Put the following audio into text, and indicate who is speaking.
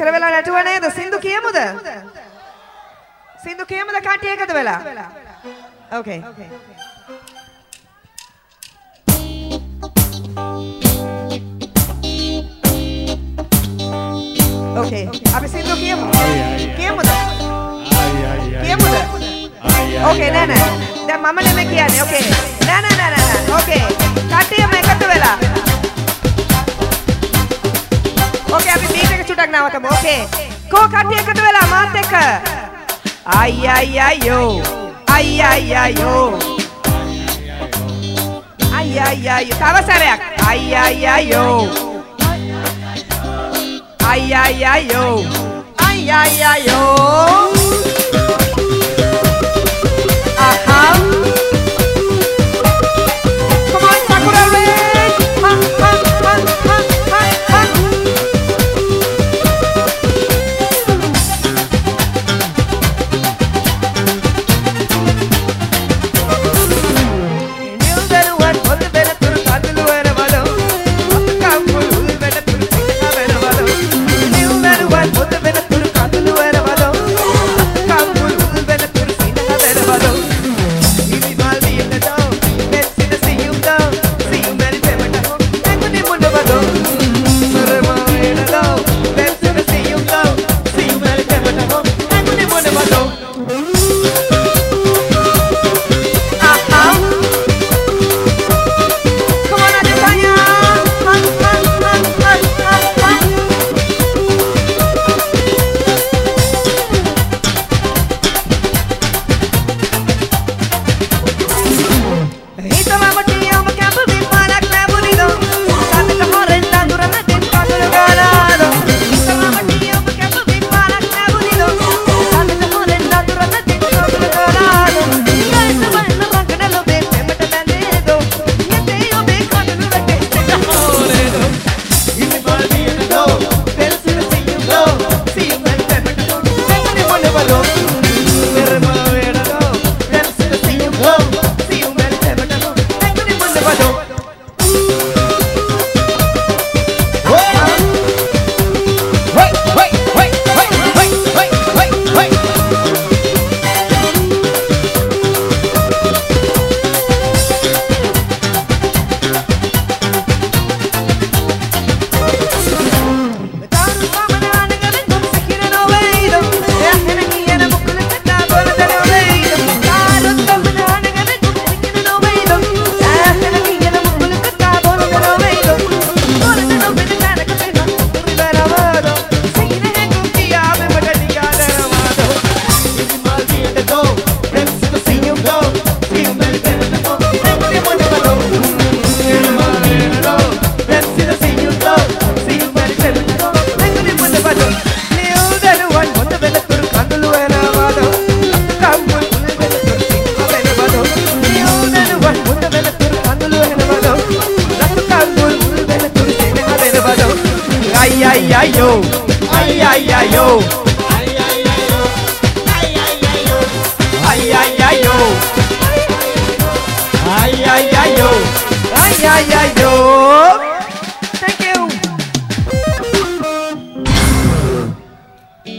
Speaker 1: මෙච්චර වෙලා නැටුව නේද? සින්දු කියමුද? සින්දු කියමුද කට්ටිය එකතු වෙලා? Okay. Okay. අපි සින්දු කියමු. කියමුද? කියමුද? Okay නෑ. දැන් මම නෙමෙයි කියන්නේ. Okay. නෑ. Okay. කට්ටියම එකතු වෙලා. Okay අපි බීට් එක චුටක් නවතමු. Okay. කෝ කට්ටිය එකතු වෙලා මාත් එක්ක. Ay. තව සැරයක්. Ay. Aha. Come on, Sakura Red. Ha. Ay.